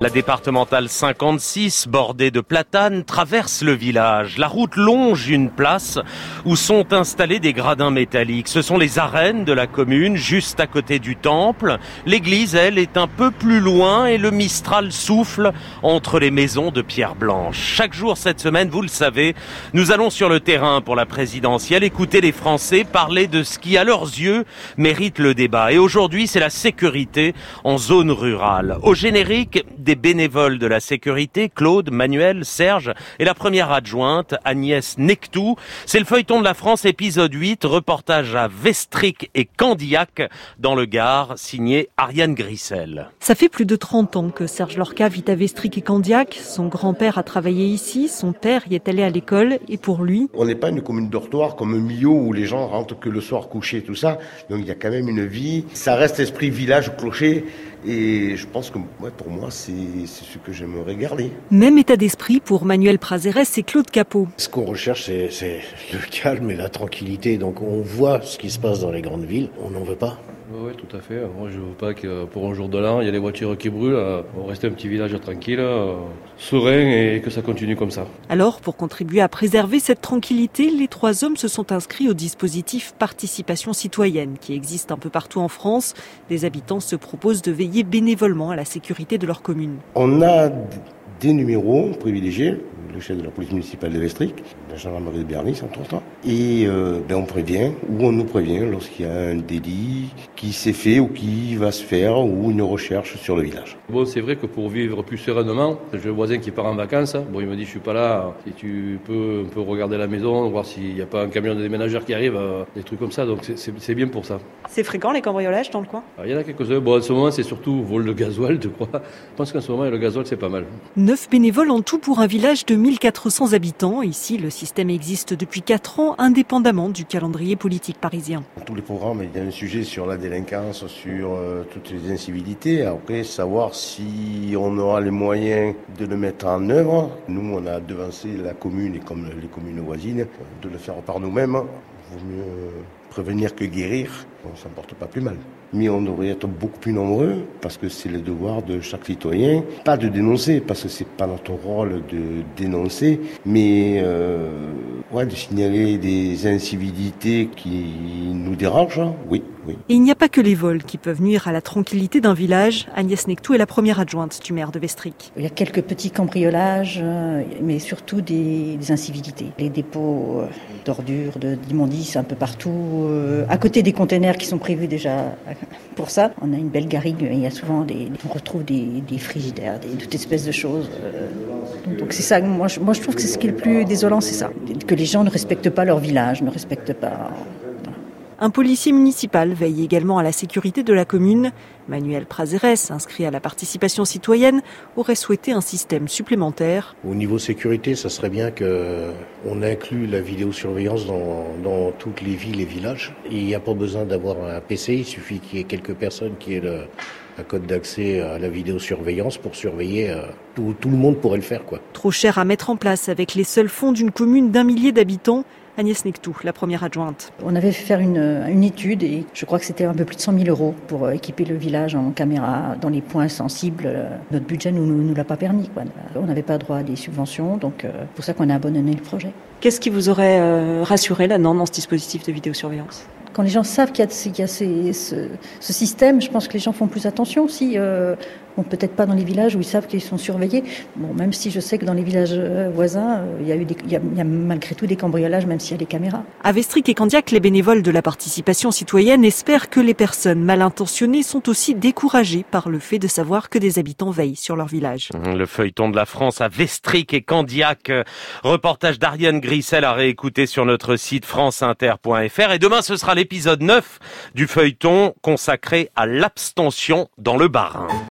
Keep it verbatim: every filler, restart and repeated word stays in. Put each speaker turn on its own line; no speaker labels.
La départementale cinquante-six, bordée de platanes, traverse le village. La route longe une place où sont installés des gradins métalliques. Ce sont les arènes de la commune, juste à côté du temple. L'église, elle, est un peu plus loin et le Mistral souffle entre les maisons de pierre blanche. Chaque jour cette semaine, vous le savez, nous allons sur le terrain pour la présidentielle, écouter les Français parler de ce qui, à leurs yeux, mérite le débat. Et aujourd'hui, c'est la sécurité en zone rurale. Au générique, des bénévoles de la sécurité, Claude, Manuel, Serge et la première adjointe, Agnès Nectou. C'est le feuilleton de la France, épisode huit, reportage à Vestric et Candiac, dans le Gard, signé Ariane Grissel.
Ça fait plus de trente ans que Serge Lorca vit à Vestric et Candiac. Son grand-père a travaillé ici, son père y est allé à l'école et pour lui...
On n'est pas une commune dortoir comme Millau où les gens rentrent que le soir coucher, tout ça. Donc il y a quand même une vie. Ça reste esprit village clocher. Et je pense que ouais, pour moi, c'est, c'est ce que j'aimerais garder.
Même état d'esprit pour Manuel Prazeres et Claude Capot.
Ce qu'on recherche, c'est, c'est le calme et la tranquillité. Donc on voit ce qui se passe dans les grandes villes, on n'en veut pas.
Oui, ouais, tout à fait. Moi, je ne veux pas que pour un jour de l'an, il y a les voitures qui brûlent. On reste un petit village tranquille, serein et que ça continue comme ça.
Alors, pour contribuer à préserver cette tranquillité, les trois hommes se sont inscrits au dispositif Participation citoyenne qui existe un peu partout en France. Des habitants se proposent de veiller bénévolement à la sécurité de leur commune.
On a des numéros privilégiés. Le chef de la police municipale de Vestric, la gendarmerie de Bernis, entre autres. Et euh, ben on prévient, ou on nous prévient lorsqu'il y a un délit qui s'est fait ou qui va se faire, ou une recherche sur le village.
Bon, c'est vrai que pour vivre plus sereinement, j'ai un voisin qui part en vacances. Bon, il me dit, je suis pas là, si tu peux un peu regarder la maison, voir s'il n'y a pas un camion de déménageurs qui arrive, euh, des trucs comme ça. Donc c'est, c'est, c'est bien pour ça.
C'est fréquent les cambriolages dans le coin ?
Alors, il y en a quelques-uns. Bon, en ce moment, c'est surtout vol de gasoil, je crois. Je pense qu'en ce moment, le gasoil, c'est pas mal.
Neuf bénévoles en tout pour un village de mille quatre cents habitants. Ici, le système existe depuis quatre ans, indépendamment du calendrier politique parisien.
Dans tous les programmes, il y a un sujet sur la délinquance, sur euh, toutes les incivilités. Après, savoir si on aura les moyens de le mettre en œuvre. Nous, on a devancé la commune, et comme les communes voisines, de le faire par nous-mêmes. Il vaut mieux prévenir que guérir. On ne s'en porte pas plus mal. Mais on devrait être beaucoup plus nombreux parce que c'est le devoir de chaque citoyen, pas de dénoncer parce que c'est pas notre rôle de dénoncer, mais euh, ouais, de signaler des incivilités qui nous dérangent, oui, oui.
Et il n'y a pas que les vols qui peuvent nuire à la tranquillité d'un village. Agnès Nectou est la première adjointe du maire de Vestric.
Il y a quelques petits cambriolages, mais surtout des, des incivilités. Les dépôts d'ordures, de, d'immondices un peu partout, à côté des containers qui sont prévus déjà pour ça. On a une belle garrigue, il y a souvent des, on retrouve des, des frigidaires, des, toutes espèces de choses. Donc c'est ça, moi je, moi je trouve que c'est ce qui est le plus désolant, c'est ça. Que les gens ne respectent pas leur village, ne respectent pas...
Un policier municipal veille également à la sécurité de la commune. Manuel Prazeres, inscrit à la participation citoyenne, aurait souhaité un système supplémentaire.
Au niveau sécurité, ça serait bien qu'on inclue la vidéosurveillance dans, dans toutes les villes et villages. Il n'y a pas besoin d'avoir un P C, il suffit qu'il y ait quelques personnes qui aient le, un code d'accès à la vidéosurveillance pour surveiller. Tout, tout le monde pourrait le faire, quoi.
Trop cher à mettre en place avec les seuls fonds d'une commune d'un millier d'habitants. Agnès Nectou, la première adjointe.
On avait fait faire une, une étude et je crois que c'était un peu plus de cent mille euros pour équiper le village en caméra dans les points sensibles. Notre budget ne nous, nous, nous l'a pas permis, quoi. On n'avait pas droit à des subventions, donc c'est euh, pour ça qu'on a abandonné le projet.
Qu'est-ce qui vous aurait euh, rassuré là-dedans dans ce dispositif de vidéosurveillance ?
Quand les gens savent qu'il y a, qu'il y a ces, ce, ce système, je pense que les gens font plus attention aussi. Euh, bon, peut-être pas dans les villages où ils savent qu'ils sont surveillés. Bon, même si je sais que dans les villages voisins, euh, il y a eu des, il y a, il y a malgré tout des cambriolages, même s'il y a des caméras.
À Vestric et Candiac, les bénévoles de la participation citoyenne espèrent que les personnes mal intentionnées sont aussi découragées par le fait de savoir que des habitants veillent sur leur village.
Le feuilleton de la France à Vestric et Candiac. Reportage d'Ariane Grissel à réécouter sur notre site franceinter point f r. Et demain, ce sera l'épisode neuf du feuilleton consacré à l'abstention dans le Bas-Rhin.